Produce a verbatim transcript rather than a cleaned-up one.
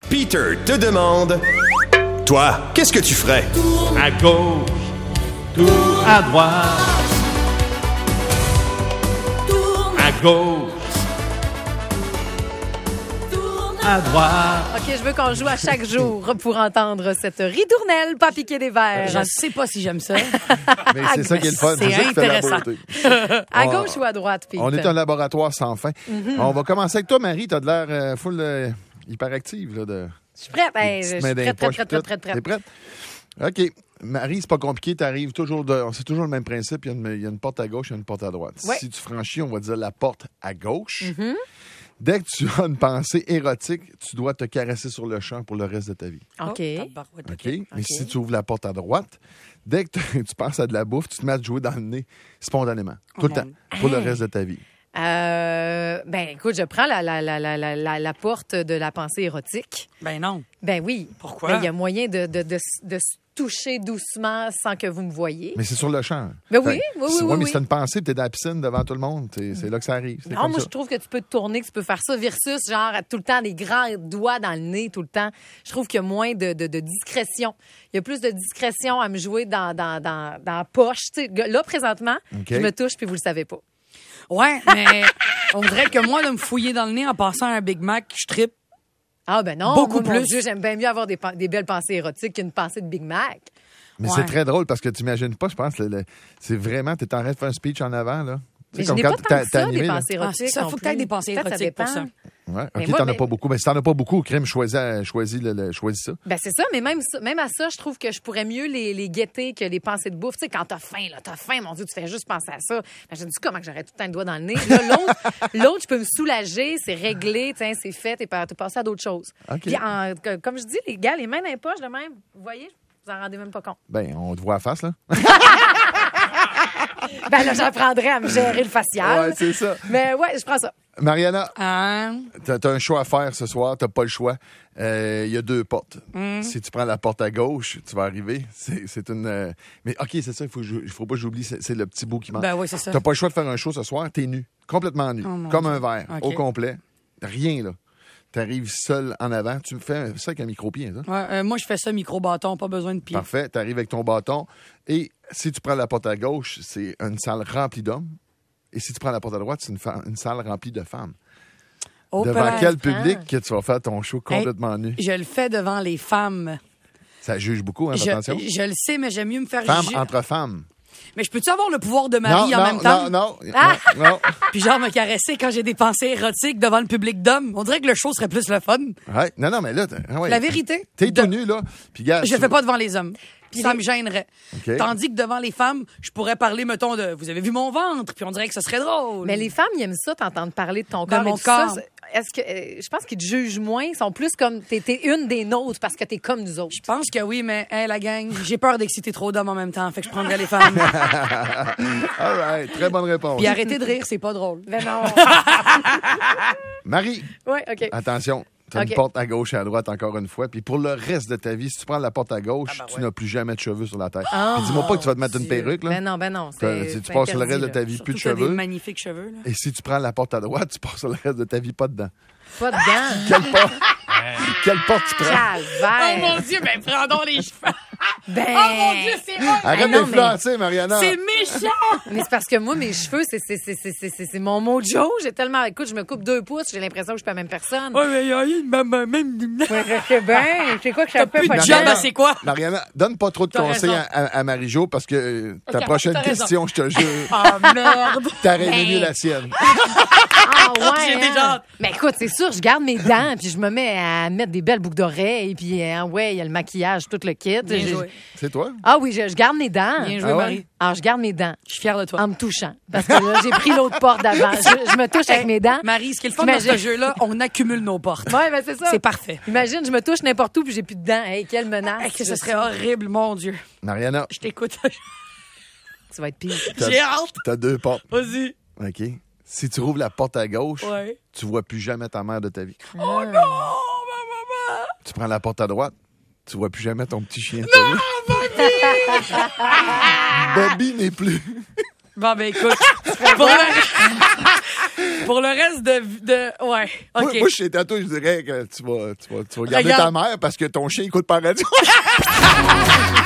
Peter te demande... Toi, qu'est-ce que tu ferais? Tourne à gauche, tourne à droite, tourne à gauche, tourne à droite. OK, je veux qu'on joue à chaque jour pour entendre cette ritournelle, pas piquer des verres. Je ne sais pas si j'aime ça. Mais c'est ça qui est le fun. C'est C'est ça qui fait la intéressant. beauté. À On- gauche ou à droite, Pete? On est un laboratoire sans fin. Mm-hmm. On va commencer avec toi, Marie. Tu as de l'air euh, full euh, hyperactive. Là, de... Je suis prête. Hey, je Petites suis mains dans les prête, prête, poches, prête, tout. prête, prête, T'es prête. prête? OK. Marie, c'est pas compliqué. Tu arrives toujours de... C'est toujours le même principe. Il y, a une, il y a une porte à gauche et une porte à droite. Ouais. Si tu franchis, on va dire la porte à gauche. Mm-hmm. Dès que tu as une pensée érotique, tu dois te caresser sur le champ pour le reste de ta vie. OK. Oh, tabarouette, OK? OK. Mais si tu ouvres la porte à droite, dès que tu tu penses à de la bouffe, tu te mets à te jouer dans le nez spontanément. Tout le mon temps. Dieu. Pour le Hey. reste de ta vie. Euh, ben, écoute, je prends la, la, la, la, la, la, la porte de la pensée érotique. Ben non. Ben oui. Pourquoi? Ben, il y a moyen de, de, de, de se toucher doucement sans que vous me voyez. Mais c'est sur le champ. Ben oui, Fait- oui, oui, c'est- oui, ouais, mais oui. c'est une pensée, tu es dans la piscine devant tout le monde. C'est c'est là que ça arrive. C'est Non, comme moi, ça. je trouve que tu peux te tourner, que tu peux faire ça versus, genre, tout le temps, les grands doigts dans le nez, tout le temps. Je trouve qu'il y a moins de, de, de discrétion. Il y a plus de discrétion à me jouer dans, dans, dans, dans la poche. Tu sais, là, présentement, OK. je me touche, puis vous le savez pas. Ouais, mais on dirait que moi, de me fouiller dans le nez en passant à un Big Mac, je trippe. Ah, ben non. Beaucoup moi, mon plus. Dieu, j'aime bien mieux avoir des, pen- des belles pensées érotiques qu'une pensée de Big Mac. Mais Ouais. c'est très drôle parce que tu imagines pas, je pense, le- le- c'est vraiment, tu es en train de faire un speech en avant. Là. Tu Mais sais, je comme n'ai quand pas t'as- tant que t'as ça, animé, des là. pensées Ah, érotiques. c'est ça, non faut que t'aies plus. des pensées Peut-être érotiques pour dépend. ça. Ouais, Mais OK, moi, t'en as mais- pas beaucoup. Mais si t'en as pas beaucoup, crème, choisis, choisis, le, le- choisis ça. Ben c'est ça, mais même, ça- même à ça, je trouve que je pourrais mieux les, les guetter que les pensées de bouffe. Tu sais, quand t'as faim, là, t'as faim, mon Dieu, tu fais juste penser à ça. Ben, je me dis, comment que j'aurais tout le temps le doigt dans le nez? Là, l'autre, l'autre, je peux me soulager, c'est réglé, tiens, c'est fait, t'es, pas- t'es passé à d'autres choses. OK. Puis, en- que- comme je dis, les gars, les mains dans les poches, de même, vous voyez, vous en rendez même pas compte. Ben, on te voit à face, là. Ben là, j'apprendrais à me gérer le facial. Ouais, c'est ça. Mais ouais, je prends ça. Mariana, Hein? t'as as un choix à faire ce soir, t'as pas le choix. Euh, Il y a deux portes. Mm. Si tu prends la porte à gauche, tu vas arriver. C'est c'est une. euh, Mais OK, c'est ça, il faut, il faut pas que j'oublie, c'est c'est le petit bout qui manque. Ben oui, c'est ça. T'as pas le choix de faire un show ce soir, t'es nu. Complètement nu. Oh, mon comme Dieu. un verre, OK. au complet. Rien, là. T'arrives seul en avant. Tu fais ça avec un micro-pied, ça? Ouais, euh, moi, je fais ça micro-bâton, pas besoin de pied. Parfait. T'arrives avec ton bâton. Et si tu prends la porte à gauche, c'est une salle remplie d'hommes. Et si tu prends la porte à droite, c'est une, fa- une salle remplie de femmes. Oh, Devant père. quel public que tu vas faire ton show complètement nu? Je le fais devant les femmes. Ça juge beaucoup, hein, Je, attention. je le sais, mais j'aime mieux me faire Femmes juger. entre femmes. Mais je peux-tu avoir le pouvoir de Marie non, en non, même temps? non, non, Ah! non, non. Puis genre me caresser quand j'ai des pensées érotiques devant le public d'hommes. On dirait que le show serait plus le fun. Ouais, non, non, mais là, t'es- ah ouais. La vérité. T'es de- tout nu, là. Puis, gars, Je le tu- fais pas devant les hommes. Puis ça les- me gênerait. OK. Tandis que devant les femmes, je pourrais parler, mettons, de vous avez vu mon ventre, puis on dirait que ce serait drôle. Mais les femmes, ils aiment ça, t'entendre parler de ton De corps. mon et tout ça. corps. Est-ce que, euh, je pense qu'ils te jugent moins. Ils sont plus comme, t'es, t'es une des nôtres parce que t'es comme nous autres. Je pense que oui, mais hey, la gang, j'ai peur d'exciter trop d'hommes en même temps, fait que je prendrais les femmes. All right, très bonne réponse. Puis arrêtez de rire, c'est pas drôle. Ben non. Marie, Oui, OK. attention. T'as OK. une porte à gauche et à droite encore une fois. Puis pour le reste de ta vie, si tu prends la porte à gauche, Ah, ben tu ouais. n'as plus jamais de cheveux sur la tête. Ah, Puis dis-moi pas que tu vas te mettre une Dieu. perruque, là. Ben non, ben non. Que- C'est, si tu c'est passes le interdit, reste de là. ta vie, plus Surtout de que t'as des cheveux. magnifiques cheveux. Là. Et si tu prends la porte à droite, tu passes le reste de ta vie pas dedans. Pas dedans. Quelle porte, quelle porte tu prends? Calvaire. Dieu, ben prends donc les cheveux. Ben. c'est vrai. Arrête non, d'influencer, Mariana. C'est méchant. Mais c'est parce que moi, mes cheveux, c'est, c'est, c'est, c'est, c'est, c'est, c'est mon mojo. J'ai tellement. Écoute, je me coupe deux pouces, j'ai l'impression que je suis pas la même personne. Ouais, mais il y a une maman même. Ouais, je sais bien. C'est quoi que je T'as fais plus pas de de job, temps? à c'est quoi? Mariana, donne pas trop de T'as conseils raison. à, à, à Marie-Jo parce que euh, ta Ok, prochaine t'as raison. question, je te jure, Ah, merde. t'aurais aimé Ben. mieux la sienne. Ah ouais. J'ai hein? déjà hâte. Mais écoute, c'est sûr, je garde mes dents, puis je me mets à mettre des belles boucles d'oreilles, puis euh, ouais, il y a le maquillage, tout le kit. Bien J'ai- joué. C'est toi? Ah oui, je, je garde mes dents. Bien joué, Ah ouais? Marie. Alors, je garde mes dents Je suis fière de toi. en me touchant. Parce que là, j'ai pris l'autre porte d'avant. Je, je me touche avec Hey, mes dents. Marie, ce qui est le fun dans T'imagines? ce jeu-là, on accumule nos portes. Ouais, ben c'est ça. C'est parfait. Imagine, je me touche n'importe où, puis j'ai plus de dents. Hey, quelle menace. Hey, que ce Je serait suis- horrible, mon Dieu. Mariana, Je t'écoute. Tu vas être pire. t'as- J'ai hâte. t'as deux portes. Vas-y. OK? Si tu rouvres la porte à gauche, Ouais. tu vois plus jamais ta mère de ta vie. Oh non, ma maman. Tu prends la porte à droite, tu vois plus jamais ton petit chien de ta vie. Bobby n'est plus. Bon, ben écoute. pour, la... Pour le reste de... de ouais, OK. Moi, moi, chez Tato, je dirais que tu vas, tu vas, tu vas garder Regarde. ta mère parce que ton chien écoute pas la radio.